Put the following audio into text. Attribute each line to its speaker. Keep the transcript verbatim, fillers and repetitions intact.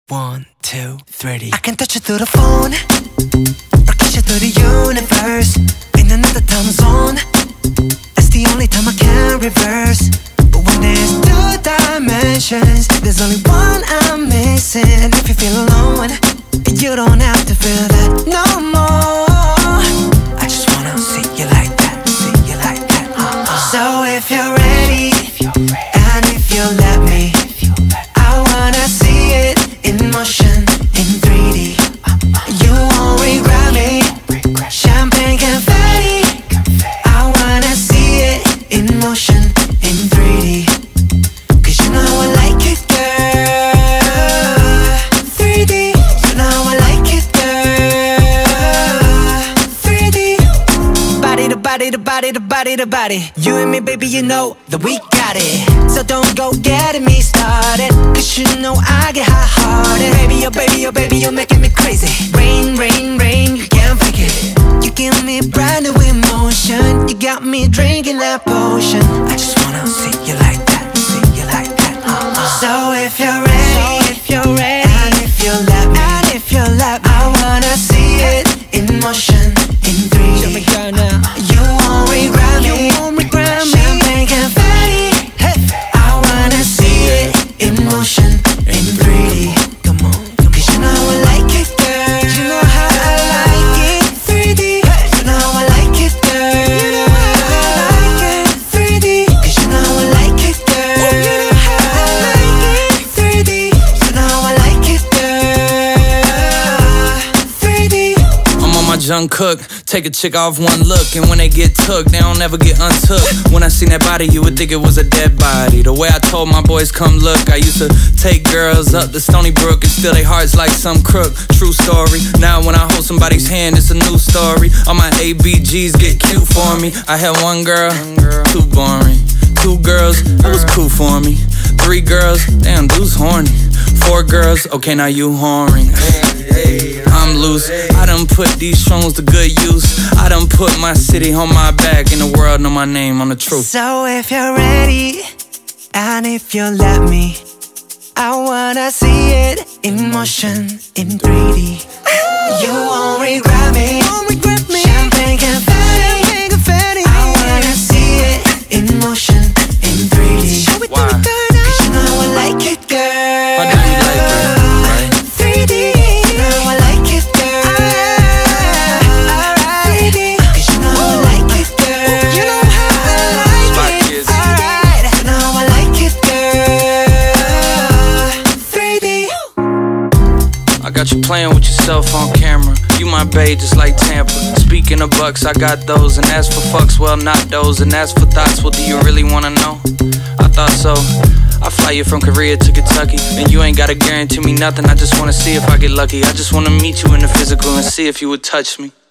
Speaker 1: One, two, three. I can touch you through the phone or kiss you through the universe. In another time zone, that's the only time I can reverse. But when there's two dimensions, there's only one I'm missing. And if you feel alone, you don't have to feel that no more. I just wanna see you like that, see you like that. uh-uh. So if you're ready, if you're ready, and if you let me, I wanna see it in motion, in three D. You won't regret me. Champagne confetti. I wanna see it in motion, in three D. Cause you know I like it, girl. three D. You know I like it, girl. three D. Body to body to body to body to body. You and me, baby, you know that we got it. So don't go getting me started, cause you know I get hot-hearted. Baby, oh baby, oh baby, you're making me crazy. Rain, rain, rain, you can't fake it. You give me brand new emotion. You got me drinking that potion. I just wanna see you like that, see you like that. uh-uh. So if you're ready, so if you're ready, and if you let me, and if you let me, I wanna see it in motion, in three D. Show me, girl, now. You won't regret me. You won't regret me. Champagne confetti. Hey. I wanna see it in motion, in three D. Come on, come cause you know I like it, girl. You know how I like it, three D. You know I like it, girl. You know how I like it, three D. Cause you know I like it, girl. You know how I like it, three D. You know I like it, girl. three D.
Speaker 2: I'm on my Jung Cook. Take a chick off one look, and when they get took, they don't ever get untook. When I seen that body, you would think it was a dead body. The way I told my boys, come look, I used to take girls up to Stony Brook and steal their hearts like some crook. True story. Now when I hold somebody's hand, it's a new story. All my A B Gs get cute for me. I had one girl, too boring. Two girls, that was cool for me. Three girls, damn, dude's horny. Four girls, okay, now you whoring. I'm loose. I done put these songs to good use. I done put my city on my back, and the world know my name on the truth.
Speaker 1: So if you're ready, and if you let me, I wanna see it in motion, in three D. You won't regret me. Champagne confetti. I wanna see it in motion, in three D.
Speaker 2: Why?
Speaker 1: Cause you know I like it, girl.
Speaker 2: Why do you like it, right?
Speaker 1: three D. You know I like it, girl. Alright. Cause you know I like it, girl. You know how I like it. Alright. You know I like it, girl. three D.
Speaker 2: I got you playing with yourself on camera. You my bae just like Tampa. Speaking of bucks, I got those. And as for fucks, well, not those. And as for thoughts, well, do you really wanna know? I thought so. I fly you from Korea to Kentucky, and you ain't gotta guarantee me nothing. I just wanna see if I get lucky. I just wanna meet you in the physical and see if you would touch me.